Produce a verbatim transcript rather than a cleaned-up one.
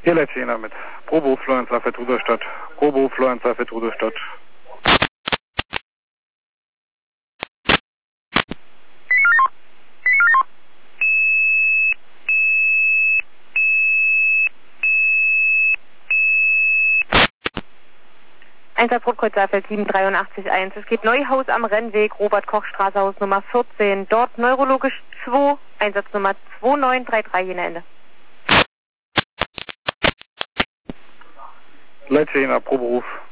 Hier letzte Jena mit Proberuf Florian Safed Rudolstadt. Proberuf Florian Safed Rudolstadt. Einsatz Rotkreuz Saalfeld sieben drei acht eins. Es geht Neuhaus am Rennweg, Robert-Koch-Straße, Haus Nummer vierzehn. Dort neurologisch zwei, Einsatz Nummer zwei neun drei drei, Jena Ende. Letzte Jena Proberuf